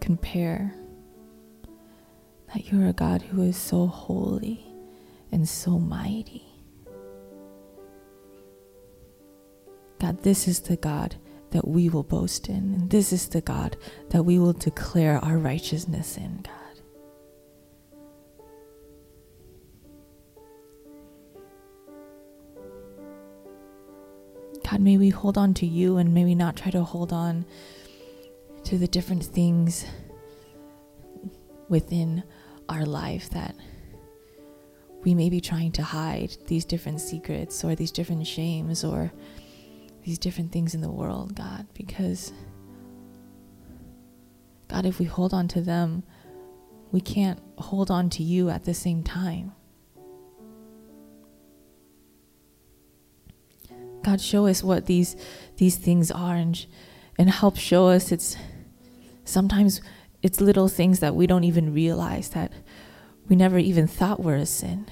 compare. That you're a God who is so holy and so mighty. God, this is the God that we will boast in. And this is the God that we will declare our righteousness in, God. God, may we hold on to you and may we not try to hold on to the different things within our life that we may be trying to hide, these different secrets or these different shames or these different things in the world, God, because God, if we hold on to them, we can't hold on to you at the same time. God, show us what these things are and help show us sometimes it's little things that we don't even realize that we never even thought were a sin.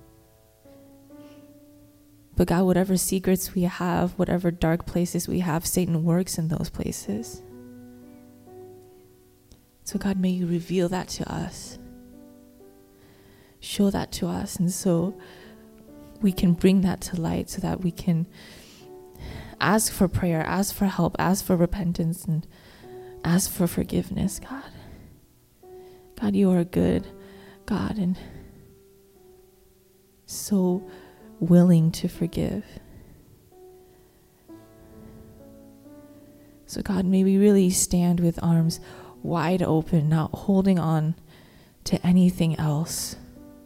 But God, whatever secrets we have, whatever dark places we have, Satan works in those places. So God, may you reveal that to us. Show that to us. And so we can bring that to light so that we can ask for prayer, ask for help, ask for repentance, and ask for forgiveness, God. God, you are a good God and so willing to forgive. So God, may we really stand with arms wide open, not holding on to anything else.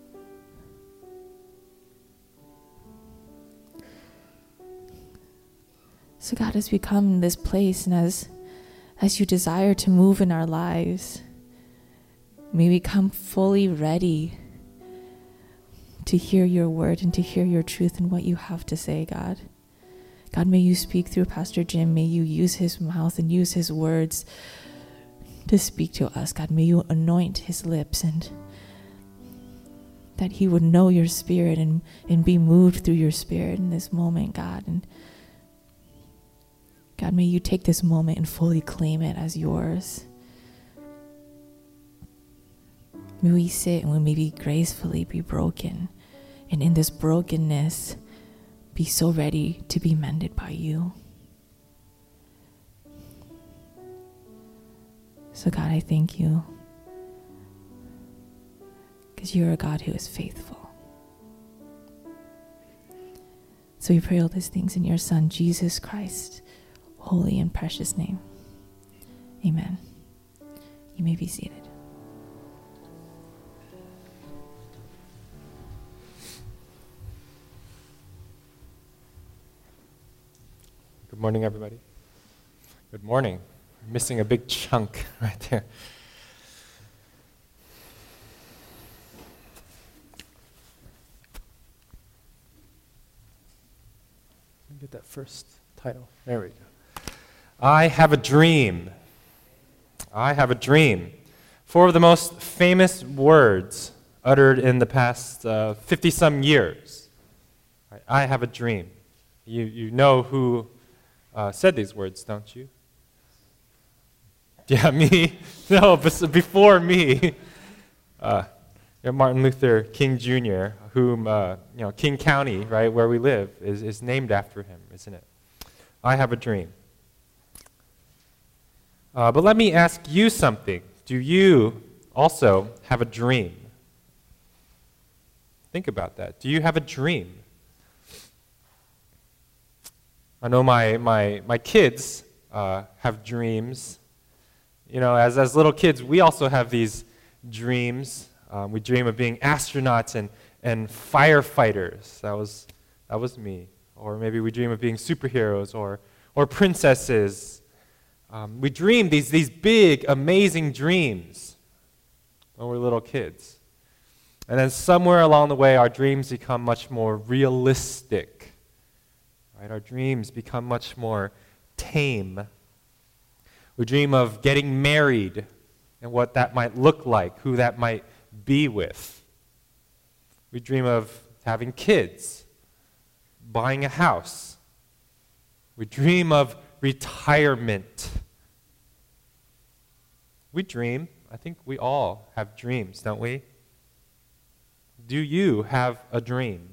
So God, as we come in this place and as you desire to move in our lives, may we come fully ready to hear your word and to hear your truth and what you have to say, God. God, may you speak through Pastor Jim. May you use his mouth and use his words to speak to us. God, may you anoint his lips and that he would know your spirit and be moved through your spirit in this moment, God. And God, may you take this moment and fully claim it as yours. May we sit and we may gracefully be broken. And in this brokenness, be so ready to be mended by you. So God, I thank you. Because you're a God who is faithful. So we pray all these things in your Son, Jesus Christ, holy and precious name. Amen. You may be seated. Good morning, everybody. Good morning. We're missing a big chunk right there. Let me get that first title. There we go. I have a dream. I have a dream. 4 of the most famous words uttered in the past 50-some years. I have a dream. You know who said these words, don't you? Yeah, me. No, before me. Martin Luther King Jr., whom, King County, right, where we live, is named after him, isn't it? I have a dream. But let me ask you something. Do you also have a dream? Think about that. Do you have a dream? I know my kids have dreams. You know, as little kids, we also have these dreams. We dream of being astronauts and firefighters. That was me. Or maybe we dream of being superheroes or princesses. We dream these big, amazing dreams when we're little kids. And then somewhere along the way, our dreams become much more realistic. Right? Our dreams become much more tame. We dream of getting married and what that might look like, who that might be with. We dream of having kids, buying a house. We dream of retirement. We dream. I think we all have dreams, don't we? Do you have a dream?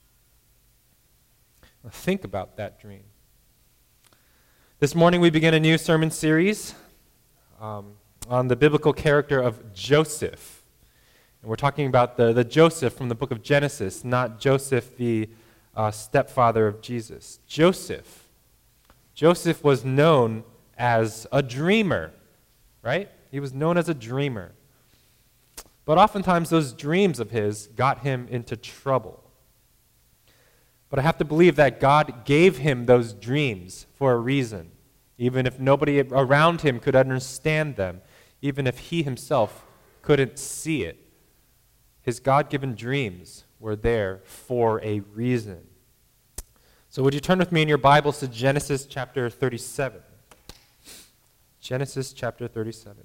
Think about that dream. This morning we begin a new sermon series on the biblical character of Joseph. And we're talking about the Joseph from the book of Genesis, not Joseph, the stepfather of Jesus. Joseph. Joseph was known as a dreamer, right? He was known as a dreamer. But oftentimes those dreams of his got him into trouble. But I have to believe that God gave him those dreams for a reason, even if nobody around him could understand them, even if he himself couldn't see it. His God-given dreams were there for a reason. So would you turn with me in your Bibles to Genesis chapter 37? Genesis chapter 37.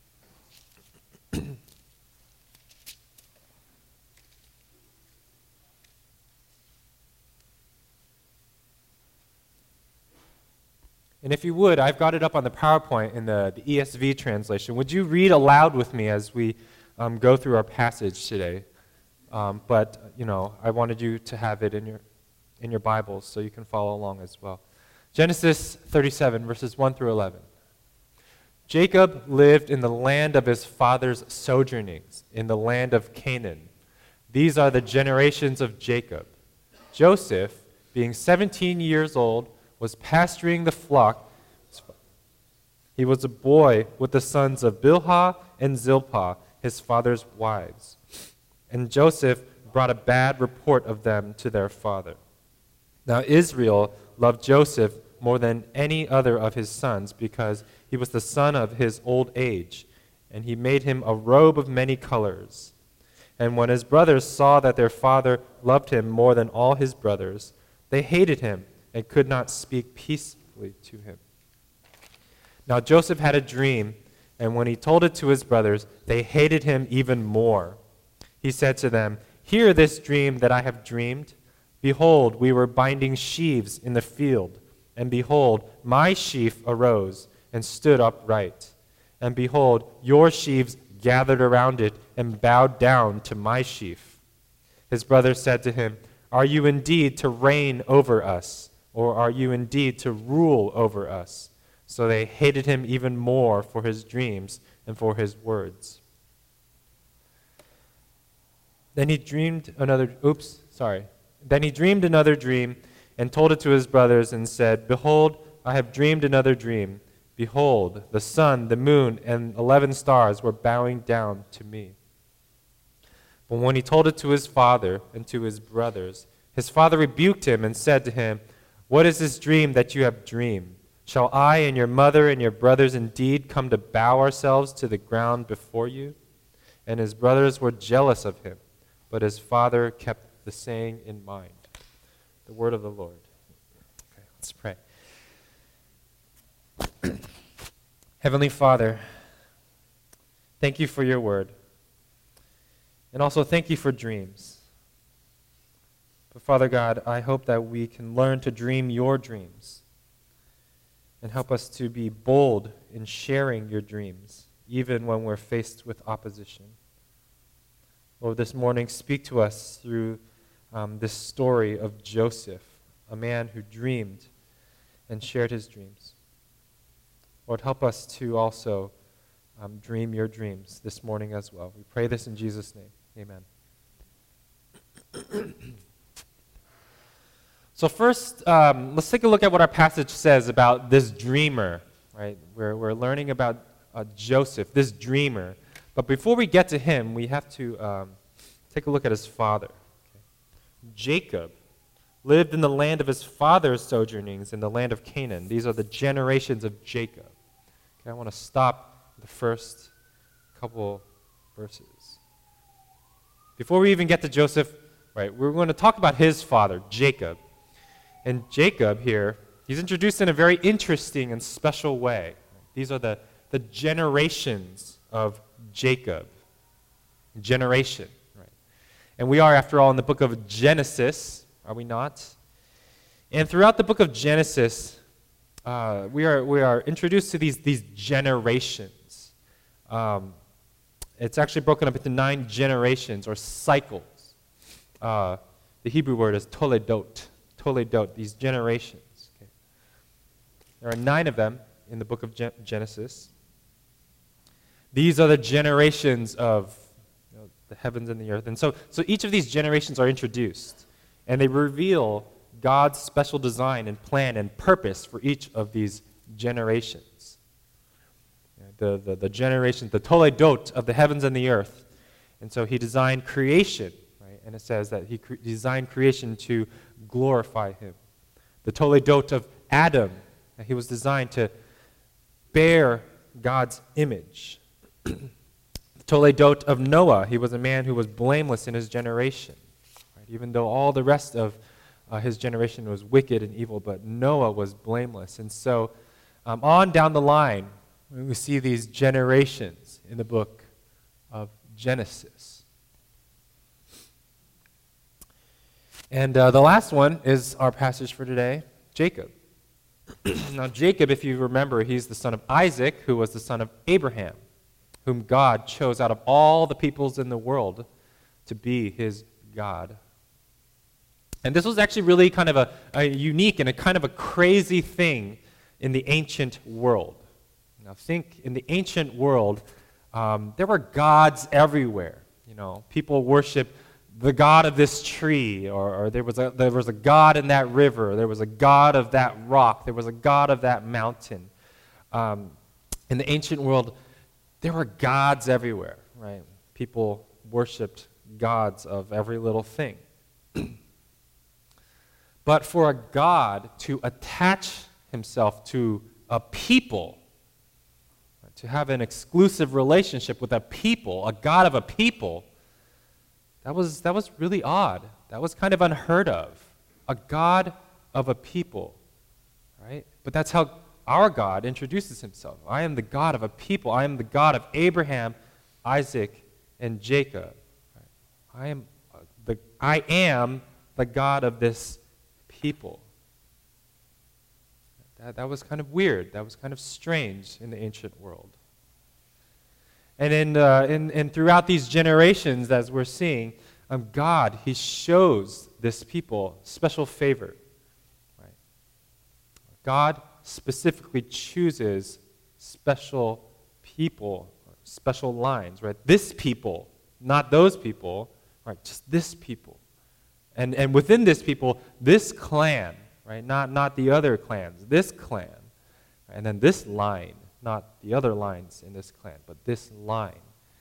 And if you would, I've got it up on the PowerPoint in the ESV translation. Would you read aloud with me as we go through our passage today? But I wanted you to have it in your Bibles so you can follow along as well. Genesis 37, verses 1 through 11. Jacob lived in the land of his father's sojournings, in the land of Canaan. These are the generations of Jacob. Joseph, being 17 years old, was pasturing the flock. He was a boy with the sons of Bilhah and Zilpah, his father's wives. And Joseph brought a bad report of them to their father. Now Israel loved Joseph more than any other of his sons because he was the son of his old age, and he made him a robe of many colors. And when his brothers saw that their father loved him more than all his brothers, they hated him and could not speak peacefully to him. Now Joseph had a dream, and when he told it to his brothers, they hated him even more. He said to them, "Hear this dream that I have dreamed. Behold, we were binding sheaves in the field, and behold, my sheaf arose and stood upright. And behold, your sheaves gathered around it and bowed down to my sheaf." His brothers said to him, "Are you indeed to reign over us? Or are you indeed to rule over us?" So they hated him even more for his dreams and for his words. Then he dreamed another dream and told it to his brothers and said, "Behold, I have dreamed another dream. Behold, the sun, the moon, and 11 stars were bowing down to me." But when he told it to his father and to his brothers, his father rebuked him and said to him, "What is this dream that you have dreamed? Shall I and your mother and your brothers indeed come to bow ourselves to the ground before you?" And his brothers were jealous of him, but his father kept the saying in mind. The word of the Lord. Okay, let's pray. Heavenly Father, thank you for your word. And also thank you for dreams. But Father God, I hope that we can learn to dream your dreams and help us to be bold in sharing your dreams, even when we're faced with opposition. Lord, this morning, speak to us through this story of Joseph, a man who dreamed and shared his dreams. Lord, help us to also dream your dreams this morning as well. We pray this in Jesus' name. Amen. So first, let's take a look at what our passage says about this dreamer, right? We're learning about Joseph, this dreamer. But before we get to him, we have to take a look at his father. Okay. Jacob lived in the land of his father's sojournings in the land of Canaan. These are the generations of Jacob. Okay, I want to stop the first couple verses. Before we even get to Joseph, right, we're going to talk about his father, Jacob. And Jacob here, he's introduced in a very interesting and special way. These are the generations of Jacob. Generation, right? And we are, after all, in the book of Genesis, are we not? And throughout the book of Genesis, we are introduced to these generations. It's actually broken up into 9 generations or cycles. The Hebrew word is toledot. Toledot, these generations. Okay. There are 9 of them in the book of Genesis. These are the generations of the heavens and the earth. And so each of these generations are introduced, and they reveal God's special design and plan and purpose for each of these generations. The generations, the toledot of the heavens and the earth. And so he designed creation, right? And it says that he designed creation to glorify him. The toledot of Adam, he was designed to bear God's image. The toledot of Noah, he was a man who was blameless in his generation, right? Even though all the rest of his generation was wicked and evil, but Noah was blameless. And so on down the line, we see these generations in the book of Genesis. And the last one is our passage for today, Jacob. Now Jacob, if you remember, he's the son of Isaac, who was the son of Abraham, whom God chose out of all the peoples in the world to be his God. And this was actually really kind of a unique and a kind of a crazy thing in the ancient world. Now think, in the ancient world, there were gods everywhere. You know, people worshiped the god of this tree, or there was a god in that river, there was a god of that rock, there was a god of that mountain. In the ancient world, there were gods everywhere, right? People worshipped gods of every little thing. But for a God to attach himself to a people, to have an exclusive relationship with a people, a God of a people, that was really odd. That was kind of unheard of. A God of a people, right? But that's how our God introduces himself. I am the God of a people. I am the God of Abraham, Isaac, and Jacob. I am the God of this people. That was kind of weird. That was kind of strange in the ancient world. And throughout these generations, as we're seeing, God, he shows this people special favor. Right? God specifically chooses special people, special lines, right? This people, not those people, right? Just this people. And within this people, this clan, right? Not the other clans, this clan. And then this line, not the other lines in this clan, but this line.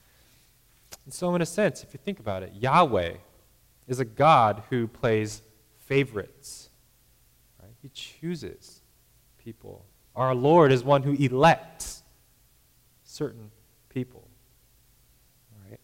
And so in a sense, if you think about it, Yahweh is a God who plays favorites. Right? He chooses people. Our Lord is one who elects certain people. Right?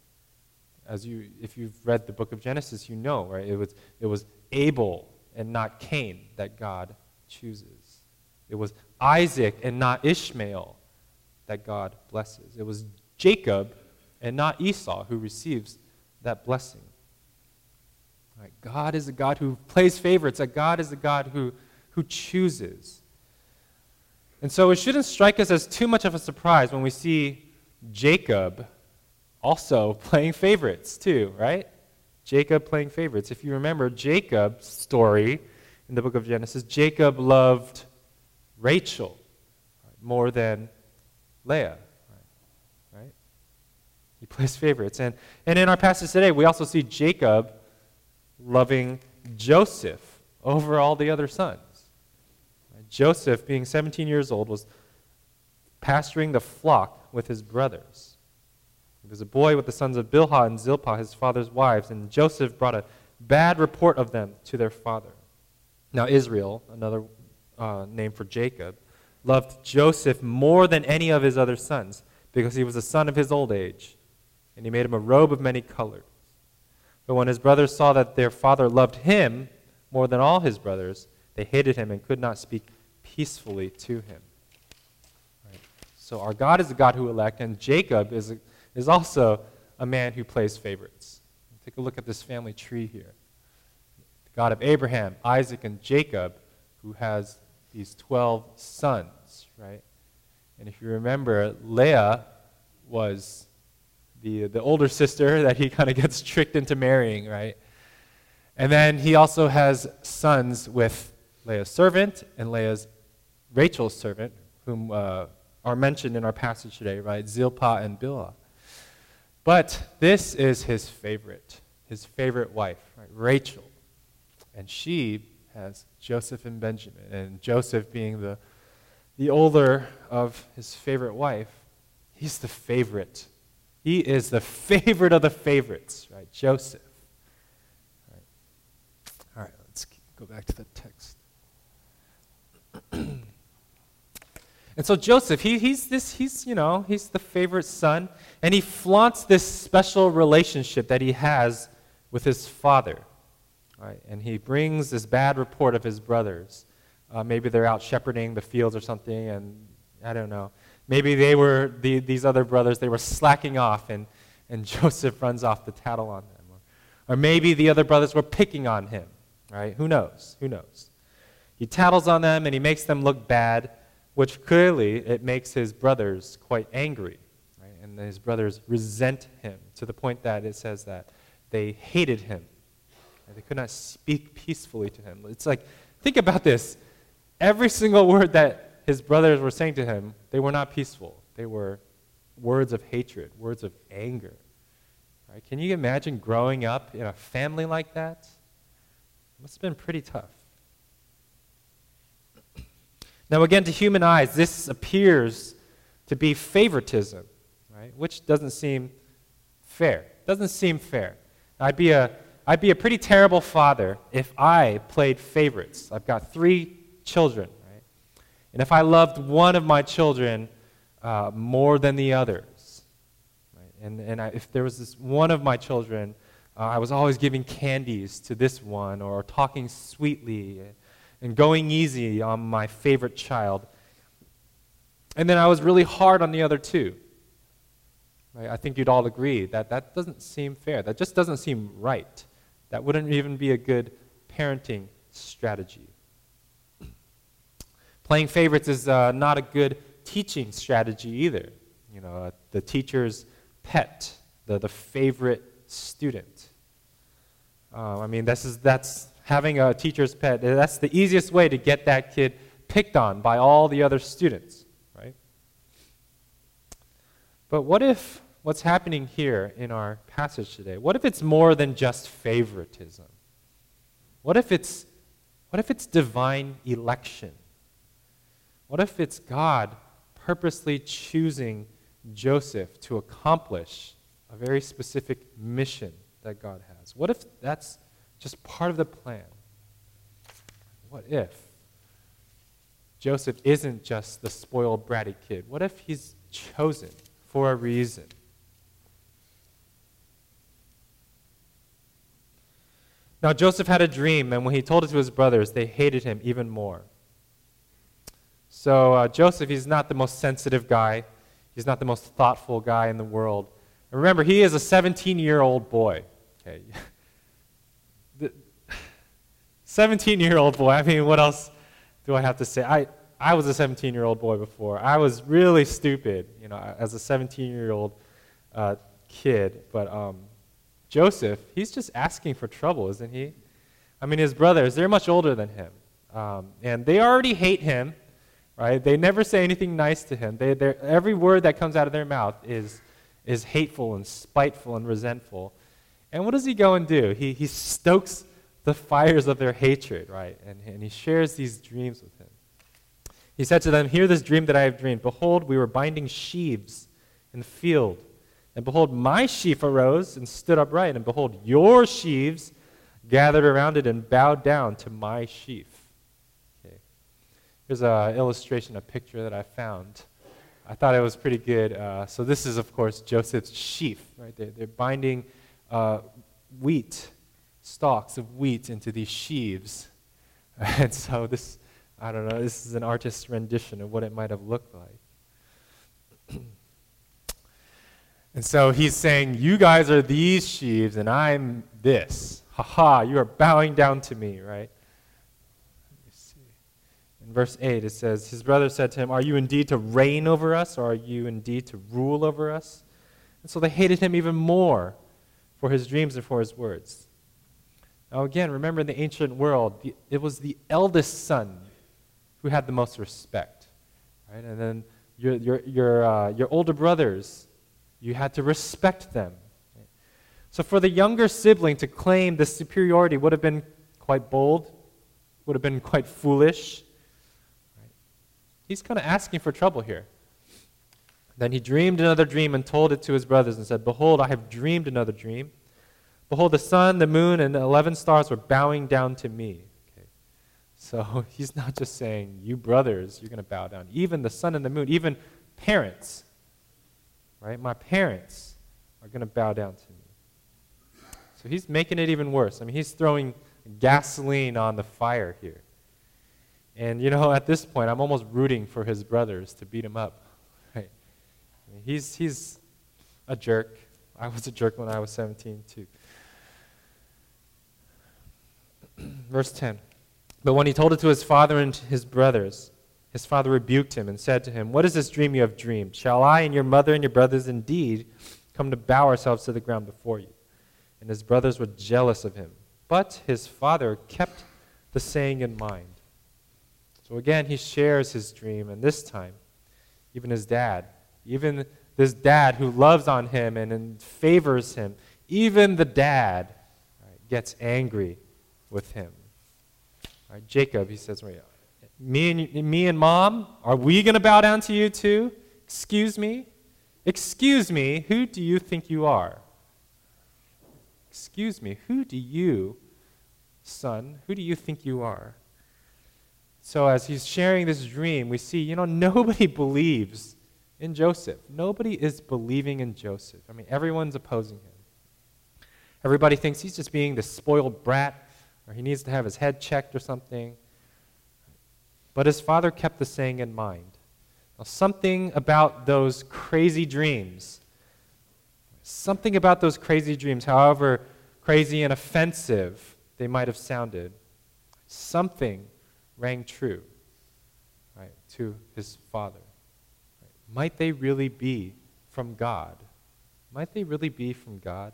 If you've read the book of Genesis, you know, right? It was Abel and not Cain that God chooses. It was Isaac and not Ishmael that God blesses. It was Jacob and not Esau who receives that blessing. Right? God is a God who plays favorites. God is a God who chooses. And so it shouldn't strike us as too much of a surprise when we see Jacob also playing favorites too, right? Jacob playing favorites. If you remember Jacob's story in the book of Genesis, Jacob loved Rachel more than Leah. Right? He plays favorites. And in our passage today, we also see Jacob loving Joseph over all the other sons. Joseph, being 17 years old, was pasturing the flock with his brothers. He was a boy with the sons of Bilhah and Zilpah, his father's wives, and Joseph brought a bad report of them to their father. Now Israel, another name for Jacob, loved Joseph more than any of his other sons because he was a son of his old age, and he made him a robe of many colors. But when his brothers saw that their father loved him more than all his brothers, they hated him and could not speak peacefully to him. Right? So our God is a God who elects, and Jacob is also a man who plays favorites. Take a look at this family tree here. The God of Abraham, Isaac, and Jacob, who has these 12 sons, right? And if you remember, Leah was the older sister that he kind of gets tricked into marrying, right? And then he also has sons with Leah's servant and Rachel's servant, whom are mentioned in our passage today, right? Zilpah and Bilhah. But this is his favorite wife, right? Rachel. And she has Joseph and Benjamin. And Joseph, being the older of his favorite wife, he's the favorite. He is the favorite of the favorites, right? Joseph. All right, let's go back to the text. And so Joseph, he's the favorite son, and he flaunts this special relationship that he has with his father, right? And he brings this bad report of his brothers. Maybe they're out shepherding the fields or something, and I don't know. Maybe they were, these other brothers, they were slacking off, and Joseph runs off to tattle on them. Or maybe the other brothers were picking on him, right? Who knows? He tattles on them, and he makes them look bad, which clearly it makes his brothers quite angry, right? And his brothers resent him to the point that it says that they hated him. And they could not speak peacefully to him. It's like, think about this. Every single word that his brothers were saying to him, they were not peaceful. They were words of hatred, words of anger. Right? Can you imagine growing up in a family like that? It must have been pretty tough. Now again, to human eyes, this appears to be favoritism, right? Which doesn't seem fair. I'd be a pretty terrible father if I played favorites. I've got 3 children, right? And if I loved one of my children more than the others, right? And if there was this one of my children, I was always giving candies to this one or talking sweetly and going easy on my favorite child. And then I was really hard on the other 2. Right? I think you'd all agree that that doesn't seem fair. That just doesn't seem right. That wouldn't even be a good parenting strategy. Playing favorites is not a good teaching strategy either. You know, the teacher's pet, the favorite student. That's having a teacher's pet. That's the easiest way to get that kid picked on by all the other students, right? But what if what's happening here in our passage today, what if it's more than just favoritism? What if it's divine election? What if it's God purposely choosing Joseph to accomplish a very specific mission that God has? What if that's just part of the plan? What if Joseph isn't just the spoiled, bratty kid? What if he's chosen for a reason? Now, Joseph had a dream, and when he told it to his brothers, they hated him even more. So Joseph, he's not the most sensitive guy. He's not the most thoughtful guy in the world. And remember, he is a 17-year-old boy. Okay. 17-year-old boy. I mean, what else do I have to say? I was a 17-year-old boy before. I was really stupid, as a 17-year-old kid. But Joseph, he's just asking for trouble, isn't he? I mean, his brothers, they're much older than him. And they already hate him, right? They never say anything nice to him. Every word that comes out of their mouth is hateful and spiteful and resentful. And what does he go and do? He stokes the fires of their hatred, right? And he shares these dreams with him. He said to them, "Hear this dream that I have dreamed. Behold, we were binding sheaves in the field. And behold, my sheaf arose and stood upright. And behold, your sheaves gathered around it and bowed down to my sheaf." Okay. Here's an illustration, a picture that I found. I thought it was pretty good. So this is, of course, Joseph's sheaf, right? They're binding stalks of wheat into these sheaves. And so this is an artist's rendition of what it might have looked like. And so he's saying, you guys are these sheaves, and I'm this. Ha ha, you are bowing down to me, right? Let me see. In verse 8, it says, his brother said to him, "Are you indeed to reign over us, or are you indeed to rule over us?" And so they hated him even more for his dreams and for his words. Now again, remember in the ancient world, it was the eldest son who had the most respect, right? And then your older brothers, you had to respect them. So for the younger sibling to claim this superiority would have been quite bold, would have been quite foolish. Right? He's kind of asking for trouble here. Then he dreamed another dream and told it to his brothers and said, "Behold, I have dreamed another dream. Behold, the sun, the moon, and the 11 stars were bowing down to me." Okay. So he's not just saying, you brothers, you're going to bow down. Even the sun and the moon, even parents, right? My parents are going to bow down to me. So he's making it even worse. I mean, he's throwing gasoline on the fire here. And, at this point, I'm almost rooting for his brothers to beat him up. Right? I mean, he's a jerk. I was a jerk when I was 17, too. Verse 10. But when he told it to his father and his brothers, his father rebuked him and said to him, "What is this dream you have dreamed? Shall I and your mother and your brothers indeed come to bow ourselves to the ground before you?" And his brothers were jealous of him. But his father kept the saying in mind. So again, he shares his dream, and this time, even his dad, even this dad who loves on him and favors him, even the dad gets angry with him. Right, Jacob, he says, me and mom, are we going to bow down to you too? Excuse me? Excuse me, who do you think you are? Excuse me, who do you, son, who do you think you are? So as he's sharing this dream, we see, nobody believes in Joseph. Nobody is believing in Joseph. I mean, everyone's opposing him. Everybody thinks he's just being the spoiled brat, or he needs to have his head checked or something. But his father kept the saying in mind. Now, something about those crazy dreams, however crazy and offensive they might have sounded, something rang true, right, to his father. Right? Might they really be from God? Might they really be from God?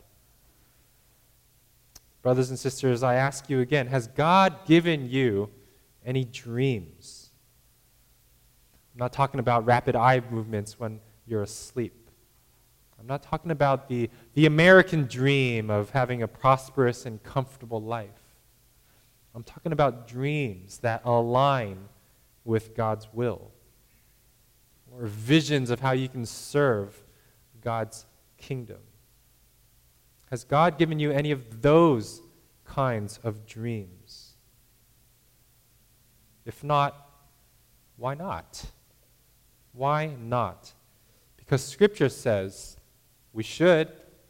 Brothers and sisters, I ask you again, has God given you any dreams? I'm not talking about rapid eye movements when you're asleep. I'm not talking about the American dream of having a prosperous and comfortable life. I'm talking about dreams that align with God's will, or visions of how you can serve God's kingdom. Has God given you any of those kinds of dreams? If not, why not? Why not? Because Scripture says we should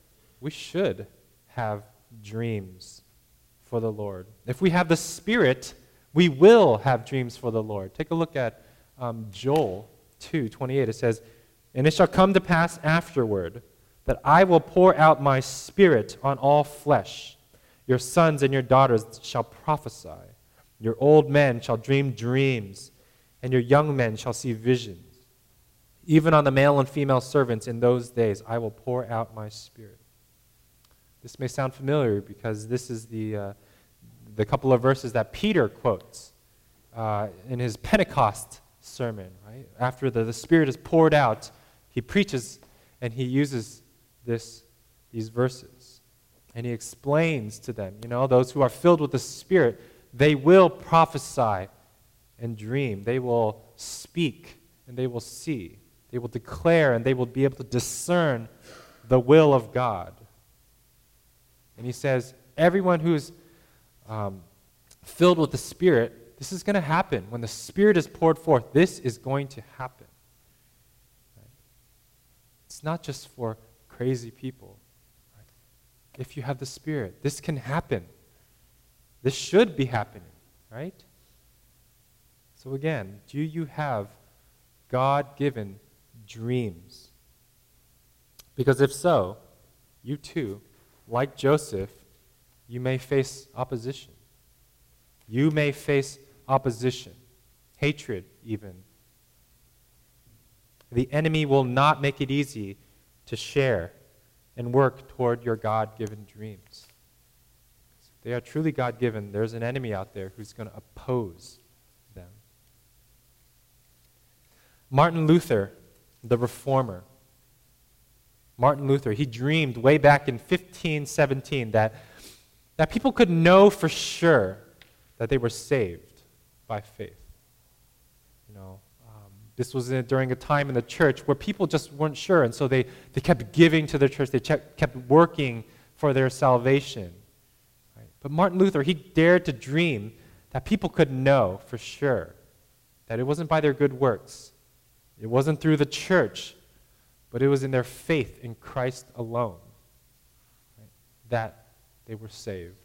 have dreams for the Lord. If we have the Spirit, we will have dreams for the Lord. Take a look at Joel 2:28. It says, "And it shall come to pass afterward that I will pour out my Spirit on all flesh. Your sons and your daughters shall prophesy. Your old men shall dream dreams, and your young men shall see visions. Even on the male and female servants in those days, I will pour out my Spirit." This may sound familiar because this is the couple of verses that Peter quotes in his Pentecost sermon. Right? After the Spirit is poured out, he preaches and he uses these verses. And he explains to them, those who are filled with the Spirit, they will prophesy and dream. They will speak and they will see. They will declare and they will be able to discern the will of God. And he says, everyone who's filled with the Spirit, this is going to happen. When the Spirit is poured forth, this is going to happen. Right? It's not just for crazy people. Right? If you have the Spirit, this can happen. This should be happening, right? So again, do you have God-given dreams? Because if so, you too, like Joseph, you may face opposition. You may face opposition. hatred even. The enemy will not make it easy to share and work toward your God-given dreams. If they are truly God-given, there's an enemy out there who's going to oppose them. Martin Luther, the reformer, Martin Luther, he dreamed way back in 1517 that people could know for sure that they were saved by faith. This was during a time in the church where people just weren't sure, and so they kept giving to the church. They kept working for their salvation. Right? But Martin Luther, he dared to dream that people could know for sure that it wasn't by their good works. It wasn't through the church, but it was in their faith in Christ alone, right, that they were saved.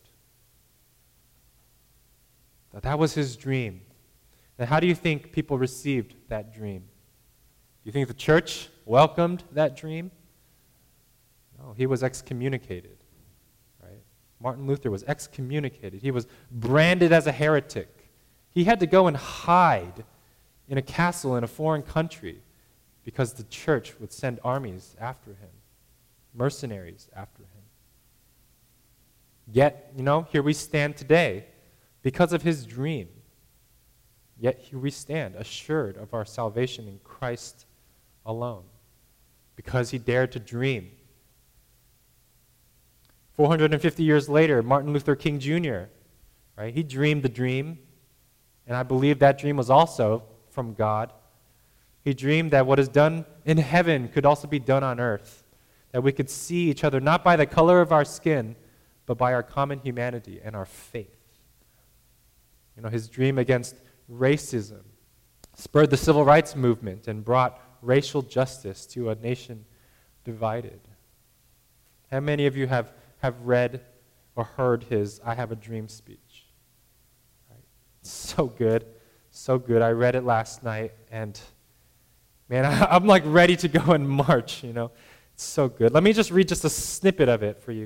That was his dream. Now, how do you think people received that dream? Do you think the church welcomed that dream? No, he was excommunicated. Right? Martin Luther was excommunicated. He was branded as a heretic. He had to go and hide in a castle in a foreign country because the church would send armies after him, mercenaries after him. Yet, here we stand today because of his dream. Yet here we stand, assured of our salvation in Christ alone, because he dared to dream. 450 years later, Martin Luther King Jr., right, he dreamed the dream, and I believe that dream was also from God. He dreamed that what is done in heaven could also be done on earth, that we could see each other not by the color of our skin, but by our common humanity and our faith. His dream against racism spurred the civil rights movement and brought racial justice to a nation divided. How many of you have read or heard his I Have a Dream speech? Right? So good, so good. I read it last night, and man, I'm like ready to go and march, It's so good. Let me just read just a snippet of it for you.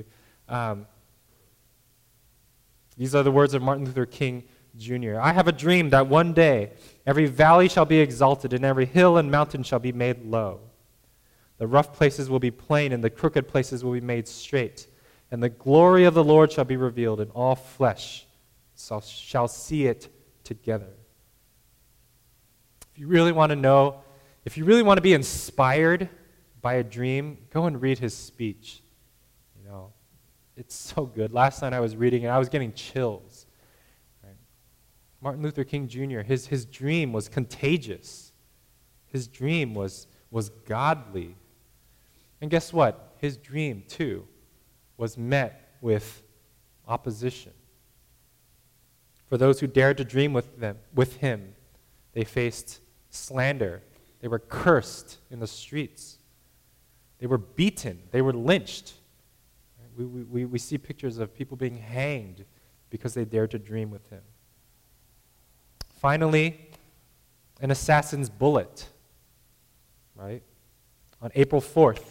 These are the words of Martin Luther King Jr. I have a dream that one day every valley shall be exalted and every hill and mountain shall be made low. The rough places will be plain and the crooked places will be made straight. And the glory of the Lord shall be revealed and all flesh shall see it together. If you really want to know, if you really want to be inspired by a dream, go and read his speech. It's so good. Last night I was reading it, I was getting chills. Martin Luther King Jr., his dream was contagious. His dream was godly. And guess what? His dream, too, was met with opposition. For those who dared to dream with him, they faced slander. They were cursed in the streets. They were beaten. They were lynched. We see pictures of people being hanged because they dared to dream with him. Finally, an assassin's bullet, right? On April 4th,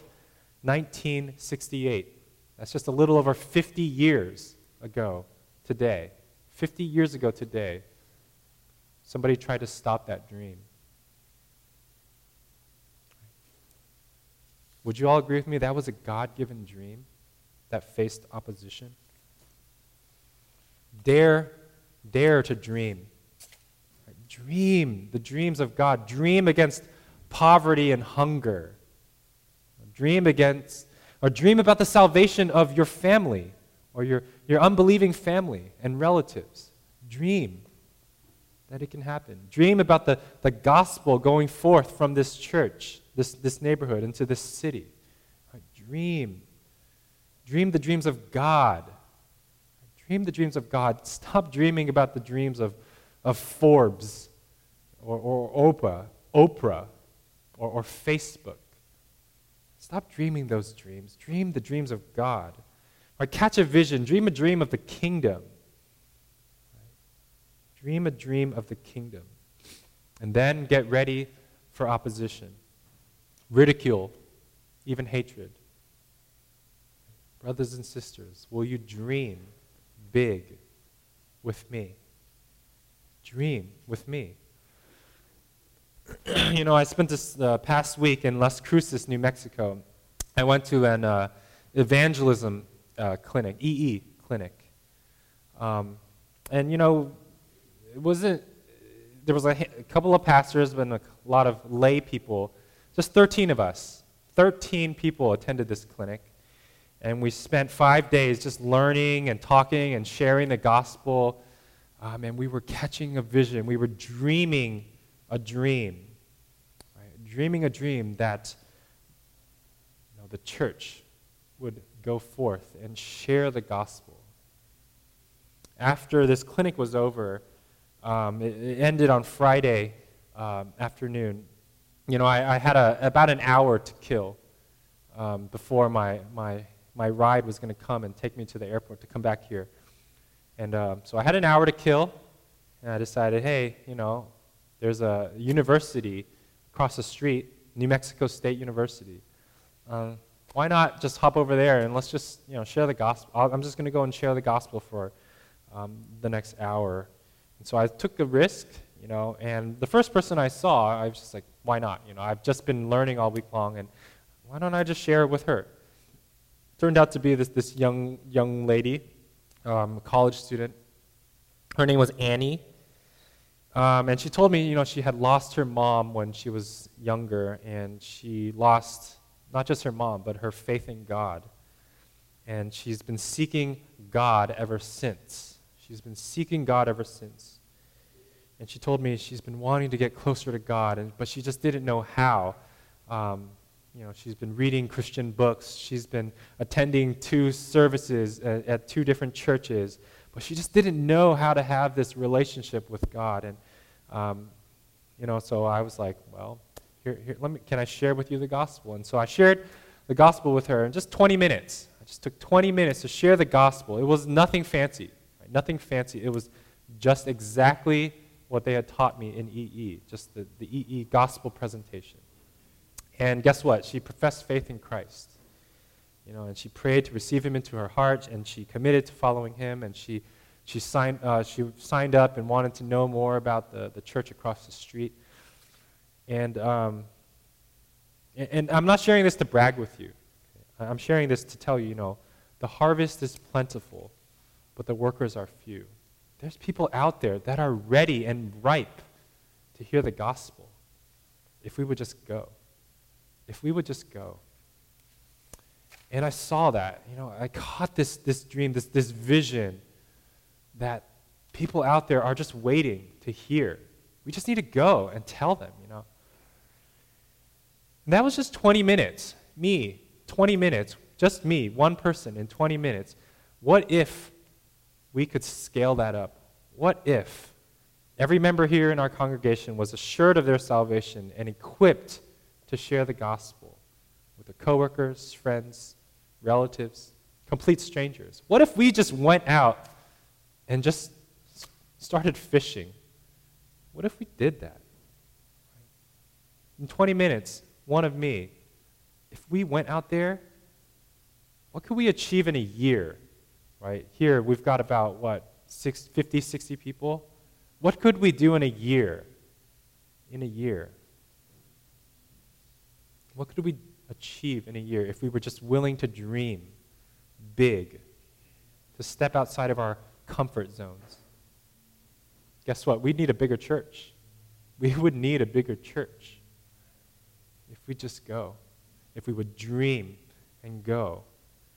1968. That's just a little over 50 years ago today. 50 years ago today, somebody tried to stop that dream. Would you all agree with me that was a God-given dream that faced opposition? Dare to dream. Dream the dreams of God. Dream against poverty and hunger. Dream about the salvation of your family or your unbelieving family and relatives. Dream that it can happen. Dream about the gospel going forth from this church, this neighborhood, into this city. Dream the dreams of God. Dream the dreams of God. Stop dreaming about the dreams of Forbes or Oprah or Facebook. Stop dreaming those dreams. Dream the dreams of God. Or catch a vision. Dream a dream of the kingdom. Dream a dream of the kingdom. And then get ready for opposition, ridicule, even hatred. Brothers and sisters, will you dream big with me? Dream with me. I spent this past week in Las Cruces, New Mexico. I went to an evangelism clinic, EE clinic. And, it wasn't, there was a couple of pastors and a lot of lay people, just 13 of us. 13 people attended this clinic. And we spent 5 days just learning and talking and sharing the gospel. And we were catching a vision. We were dreaming a dream. Right? Dreaming a dream that the church would go forth and share the gospel. After this clinic was over, it ended on Friday afternoon. I had about an hour to kill before my ride was going to come and take me to the airport to come back here. And so I had an hour to kill, and I decided, hey, there's a university across the street, New Mexico State University. Why not just hop over there and let's just, share the gospel. I'm just going to go and share the gospel for the next hour. And so I took the risk, and the first person I saw, I was just like, why not? I've just been learning all week long, and why don't I just share it with her? Turned out to be this young lady, a college student. Her name was Annie. And she told me, she had lost her mom when she was younger, and she lost not just her mom, but her faith in God. And she's been seeking God ever since. And she told me she's been wanting to get closer to God, but she just didn't know how. She's been reading Christian books. She's been attending 2 services at 2 different churches, but she just didn't know how to have this relationship with God. And so I was like, well, here, can I share with you the gospel? And so I shared the gospel with her in just 20 minutes. I just took 20 minutes to share the gospel. It was nothing fancy, right? Nothing fancy. It was just exactly what they had taught me in EE, just the EE gospel presentation. And guess what? She professed faith in Christ, and she prayed to receive him into her heart, and she committed to following him, and she signed up and wanted to know more about the church across the street. And I'm not sharing this to brag with you. I'm sharing this to tell you, the harvest is plentiful, but the workers are few. There's people out there that are ready and ripe to hear the gospel if we would just go. If we would just go. And I saw that, I caught this dream, this vision that people out there are just waiting to hear. We just need to go and tell them, And that was just 20 minutes. 20 minutes, just me, one person in 20 minutes. What if we could scale that up? What if every member here in our congregation was assured of their salvation and equipped to share the gospel with their coworkers, friends, relatives, complete strangers? What if we just went out and just started fishing? What if we did that? In 20 minutes, one of me, if we went out there, what could we achieve in a year? Right? Here we've got about, 50, 60 people? What could we do in a year? What could we achieve in a year if we were just willing to dream big, to step outside of our comfort zones? Guess what? We'd need a bigger church. We would need a bigger church if we just go, if we would dream and go.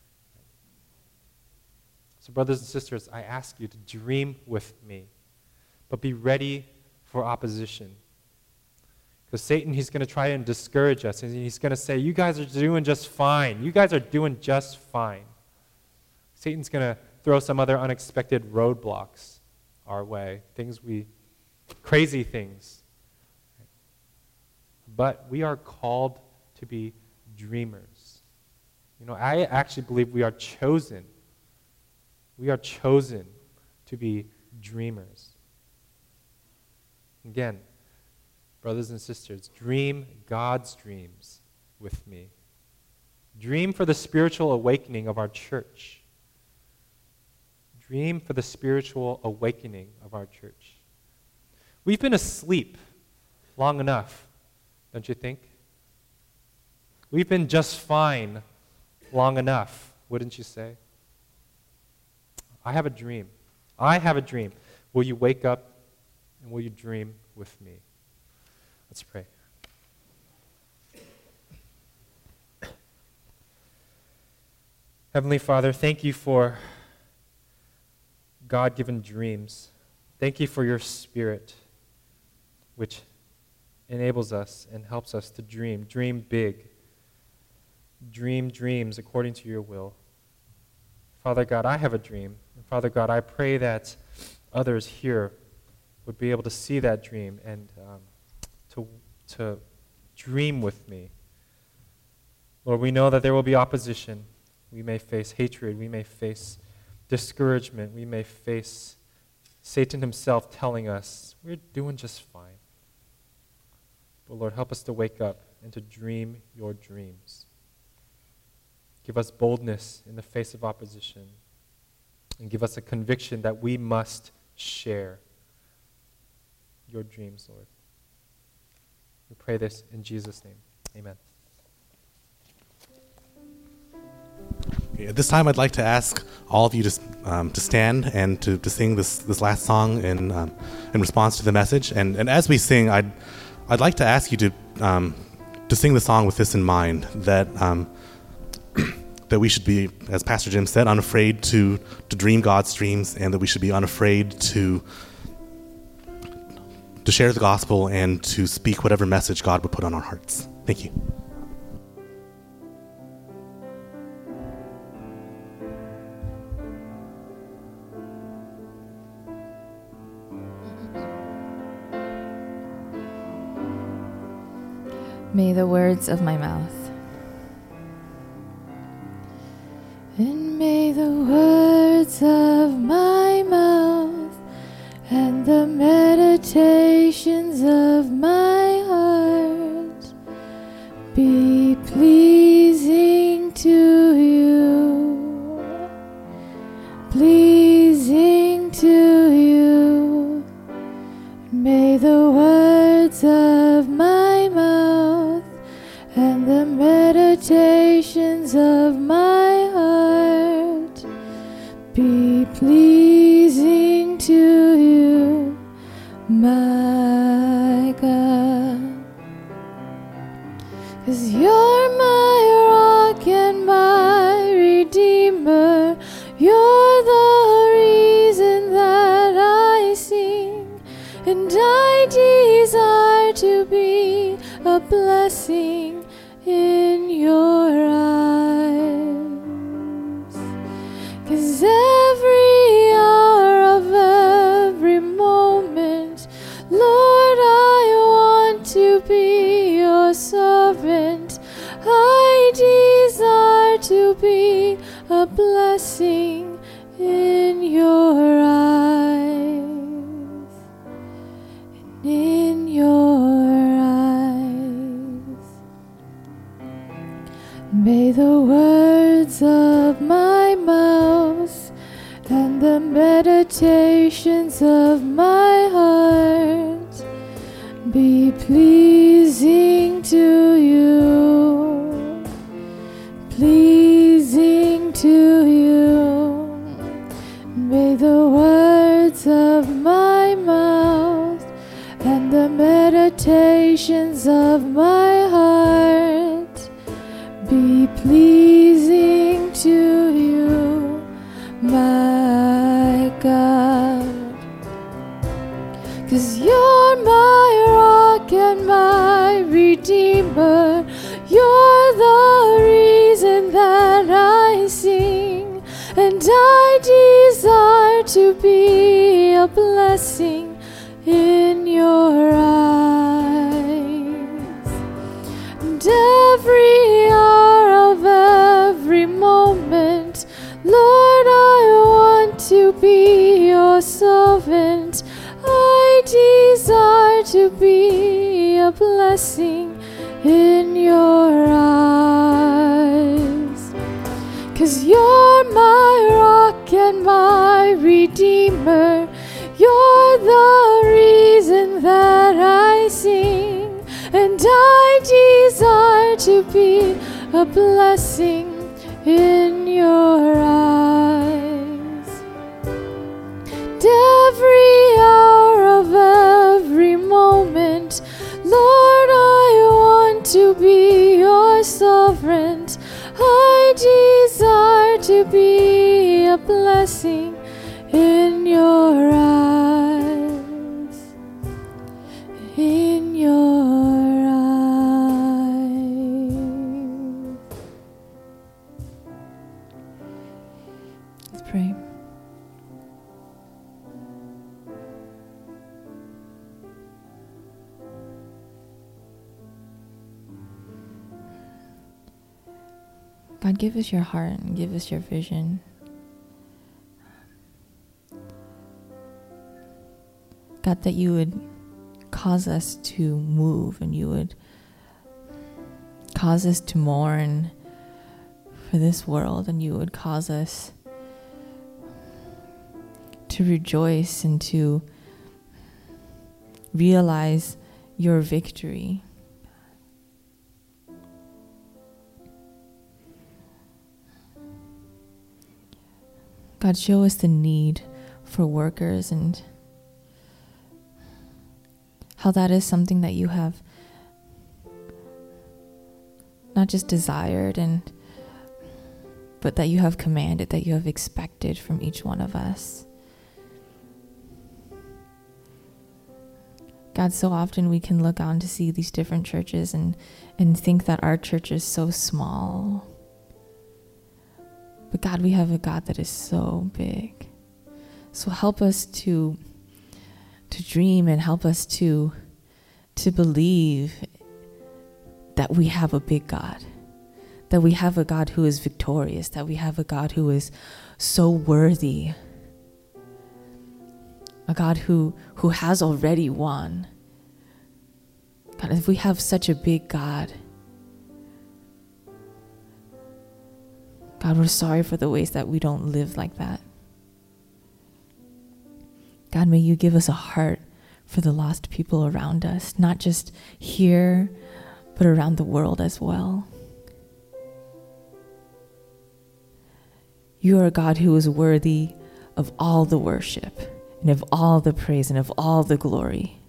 So brothers and sisters, I ask you to dream with me, but be ready for opposition. Because Satan, he's going to try and discourage us, and he's going to say, you guys are doing just fine. You guys are doing just fine. Satan's going to throw some other unexpected roadblocks our way, crazy things. But we are called to be dreamers. I actually believe we are chosen. We are chosen to be dreamers. Again, brothers and sisters, dream God's dreams with me. Dream for the spiritual awakening of our church. Dream for the spiritual awakening of our church. We've been asleep long enough. Don't you think? We've been just fine long enough, wouldn't you say? I have a dream. I have a dream. Will you wake up and will you dream with me? Let's pray. Heavenly Father, thank you for God-given dreams. Thank you for your Spirit, which enables us and helps us to dream. Dream big. Dream dreams according to your will. Father God, I have a dream. And Father God, I pray that others here would be able to see that dream and to dream with me. Lord, we know that there will be opposition. We may face hatred. We may face discouragement. We may face Satan himself telling us, we're doing just fine. But Lord, help us to wake up and to dream your dreams. Give us boldness in the face of opposition. And give us a conviction that we must share your dreams, Lord. We pray this in Jesus' name. Amen. Okay, at this time, I'd like to ask all of you to stand and to sing this last song in response to the message. And as we sing, I'd like to ask you to sing the song with this in mind, that that we should be, as Pastor Jim said, unafraid to dream God's dreams, and that we should be unafraid to share the gospel and to speak whatever message God would put on our hearts. Thank you. May the words of my mouth and may the words of my mouth and the meditations of my heart be pleasing to you, pleasing to you. May the words of my mouth and the meditations of my heart be pleasing to you, my God. 'Cause you're my rock and my redeemer. You're the reason that I sing, and I desire to be a blessing in your eyes. 'Cause every hour of every moment, Lord, I want to be your servant. I desire to be a blessing in your eyes, in your eyes. May the words of my mouth and the meditations of my heart be pleasing to you, pleasing to you. May the words of my mouth and the meditations of my heart be pleasing to you, my God. 'Cause you're my rock and my redeemer. You're the reason that I sing, and I desire to be a blessing in your eyes. And every hour of every moment, Lord, I want to be your servant. I desire to be a blessing in your eyes. 'Cause you're my rock and my redeemer. You're the reason that I sing, and I desire to be a blessing in your eyes. And every hour of every moment, Lord, I want to be your sovereign. I desire to be a blessing in your eyes, in your eyes. Let's pray. God, give us your heart and give us your vision. God, that you would cause us to move and you would cause us to mourn for this world, and you would cause us to rejoice and to realize your victory. God, show us the need for workers and how that is something that you have not just desired but that you have commanded, that you have expected from each one of us. God, so often we can look out to see these different churches and think that our church is so small. But God, we have a God that is so big. So help us to dream and help us to believe that we have a big God, that we have a God who is victorious, that we have a God who is so worthy, a God who has already won. God, if we have such a big God, God, we're sorry for the ways that we don't live like that. God, may you give us a heart for the lost people around us, not just here, but around the world as well. You are a God who is worthy of all the worship and of all the praise and of all the glory.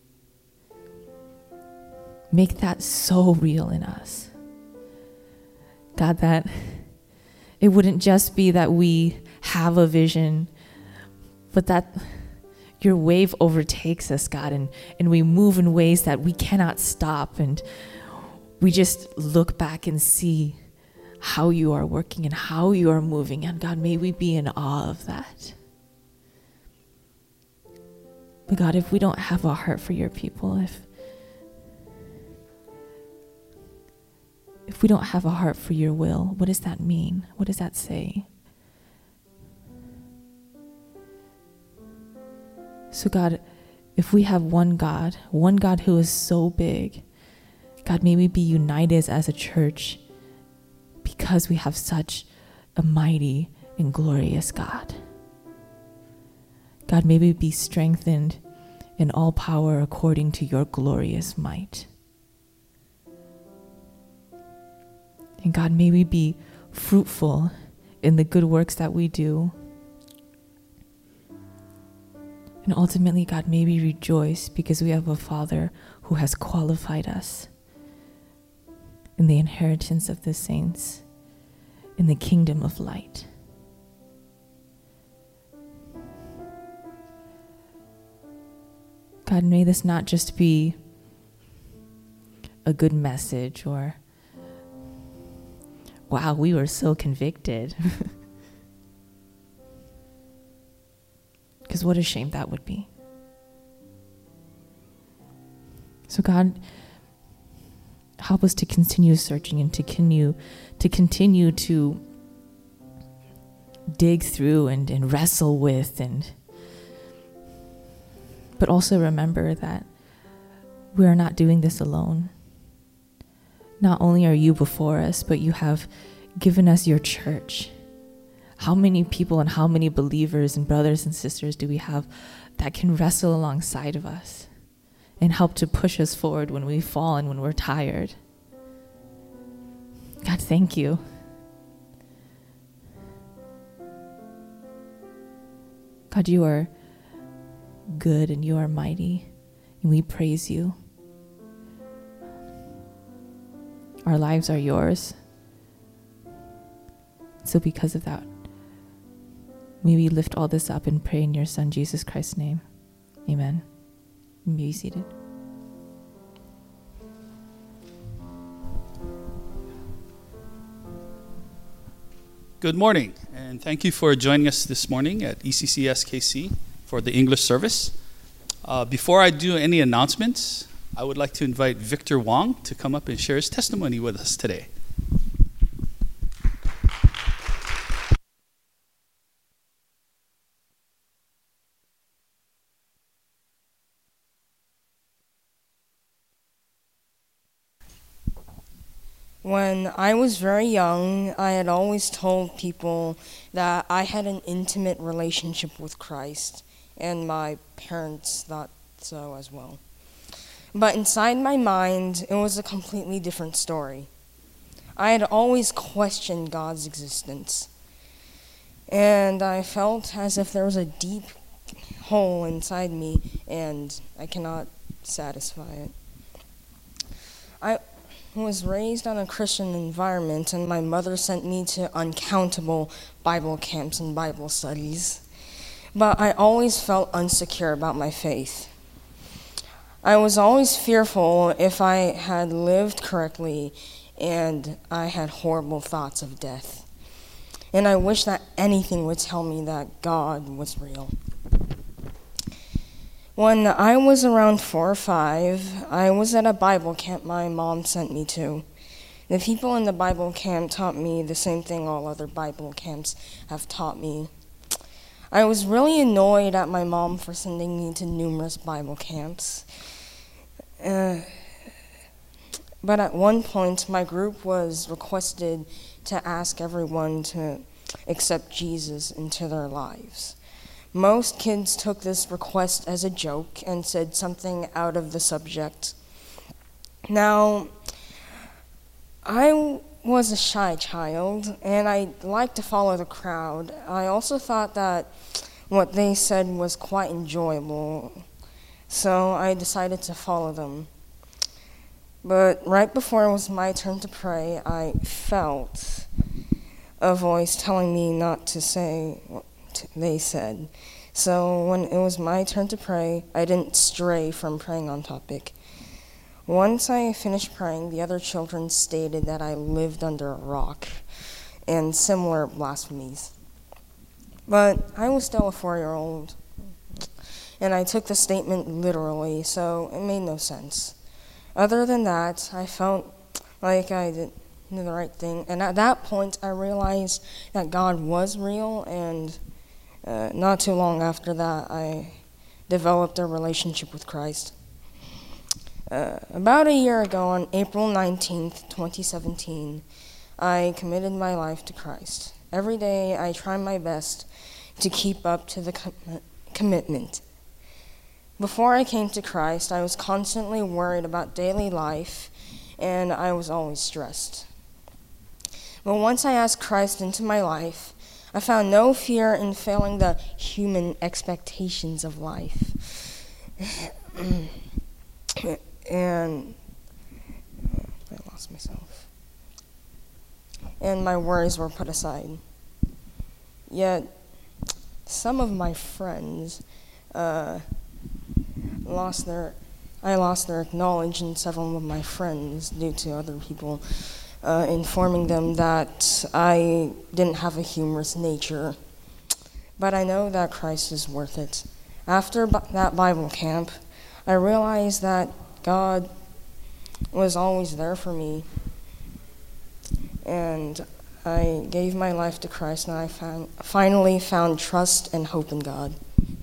Make that so real in us. God, that it wouldn't just be that we have a vision, but that your wave overtakes us, God, and we move in ways that we cannot stop, and we just look back and see how you are working and how you are moving. And God, may we be in awe of that. But God, if we don't have a heart for your people, if we don't have a heart for your will, what does that mean? What does that say? So God, if we have one God who is so big, God, may we be united as a church because we have such a mighty and glorious God. God, may we be strengthened in all power according to your glorious might. And God, may we be fruitful in the good works that we do. And ultimately, God, may we rejoice because we have a Father who has qualified us in the inheritance of the saints, in the kingdom of light. God, may this not just be a good message or, wow, we were so convicted. Because what a shame that would be. So God, help us to continue searching and to continue to dig through and wrestle with, but also remember that we are not doing this alone. Not only are you before us, but you have given us your church. How many people and how many believers and brothers and sisters do we have that can wrestle alongside of us and help to push us forward when we fall and when we're tired. God, thank you. God, you are good and you are mighty, and we praise you. Our lives are yours. So because of that, may we lift all this up and pray in your Son, Jesus Christ's name. Amen. You may be seated. Good morning, and thank you for joining us this morning at ECC SKC for the English service. Before I do any announcements, I would like to invite Victor Wong to come up and share his testimony with us today. When I was very young, I had always told people that I had an intimate relationship with Christ, and my parents thought so as well. But inside my mind, it was a completely different story. I had always questioned God's existence, and I felt as if there was a deep hole inside me, and I cannot satisfy it. I was raised on a Christian environment, and my mother sent me to uncountable Bible camps and Bible studies. But I always felt insecure about my faith. I was always fearful if I had lived correctly, and I had horrible thoughts of death. And I wish that anything would tell me that God was real. When I was around 4 or 5, I was at a Bible camp my mom sent me to. The people in the Bible camp taught me the same thing all other Bible camps have taught me. I was really annoyed at my mom for sending me to numerous Bible camps. But at one point, my group was requested to ask everyone to accept Jesus into their lives. Most kids took this request as a joke and said something out of the subject. Now, I was a shy child, and I liked to follow the crowd. I also thought that what they said was quite enjoyable, so I decided to follow them. But right before it was my turn to pray, I felt a voice telling me not to say what they said. So when it was my turn to pray, I didn't stray from praying on topic. Once I finished praying, the other children stated that I lived under a rock and similar blasphemies. But I was still a 4-year-old, and I took the statement literally, so it made no sense. Other than that, I felt like I did the right thing, and at that point, I realized that God was real, and not too long after that, I developed a relationship with Christ. About a year ago, on April 19th, 2017, I committed my life to Christ. Every day, I try my best to keep up to the commitment. Before I came to Christ, I was constantly worried about daily life, and I was always stressed. But once I asked Christ into my life, I found no fear in failing the human expectations of life. And I lost myself. And my worries were put aside. Yet, some of my friends lost their knowledge, and several of my friends, due to other people informing them that I didn't have a humorous nature. But I know that Christ is worth it. After that Bible camp, I realized that God was always there for me. And I gave my life to Christ, and I finally found trust and hope in God.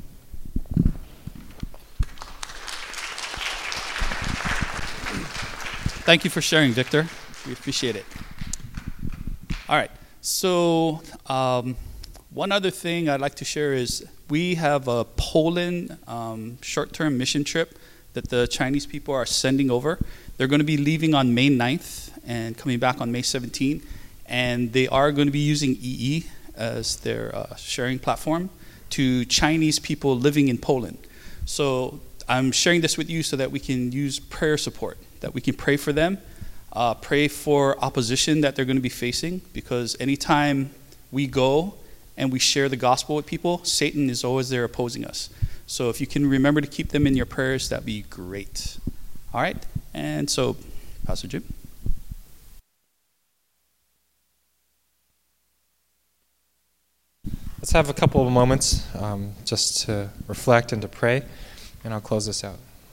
Thank you for sharing, Victor. We appreciate it. All right. So one other thing I'd like to share is we have a Poland short-term mission trip that the Chinese people are sending over. They're going to be leaving on May 9th and coming back on May 17th. And they are going to be using EE as their sharing platform to Chinese people living in Poland. So I'm sharing this with you so that we can use prayer support, that we can pray for them, pray for opposition that they're going to be facing, because anytime we go and we share the gospel with people, Satan is always there opposing us. So if you can remember to keep them in your prayers, that'd be great. All right, and so, Pastor Jim. Let's have a couple of moments just to reflect and to pray, and I'll close this out.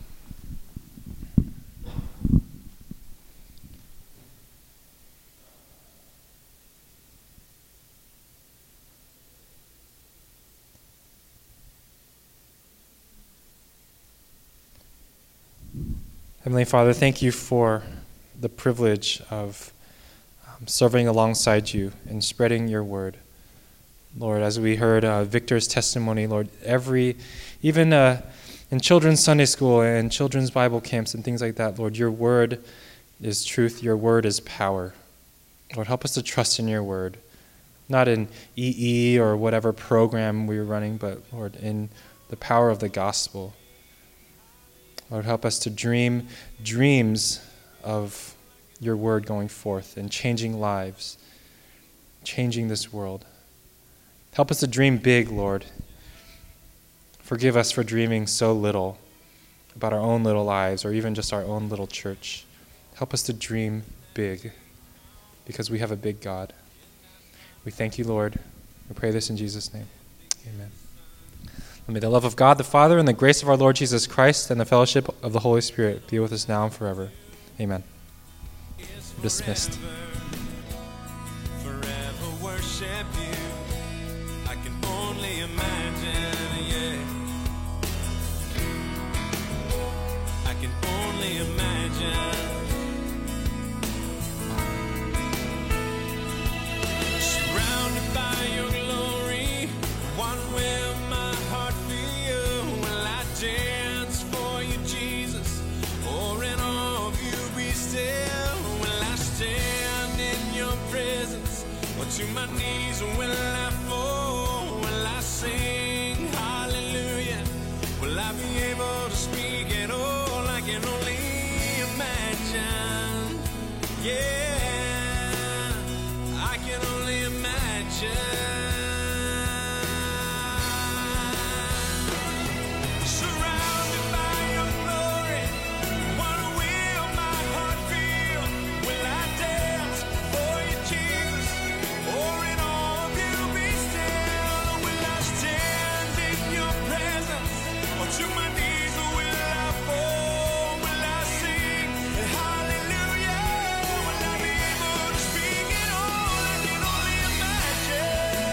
Heavenly Father, thank you for the privilege of serving alongside you and spreading your word. Lord, as we heard Victor's testimony, Lord, even in children's Sunday school and children's Bible camps and things like that, Lord, your word is truth, your word is power. Lord, help us to trust in your word, not in EE or whatever program we're running, but, Lord, in the power of the gospel. Lord, help us to dream dreams of your word going forth and changing lives, changing this world. Help us to dream big, Lord. Forgive us for dreaming so little about our own little lives or even just our own little church. Help us to dream big because we have a big God. We thank you, Lord. We pray this in Jesus' name. Amen. And may the love of God the Father and the grace of our Lord Jesus Christ and the fellowship of the Holy Spirit be with us now and forever. Amen. Dismissed. Forever worship you. I can only imagine, yeah. I can only imagine. Surrounded by your glory, one will my heart feel. Will I dance for you, Jesus? Or in awe of you be still? Will I stand in your presence? Or to my knees will I fall? Will I sing?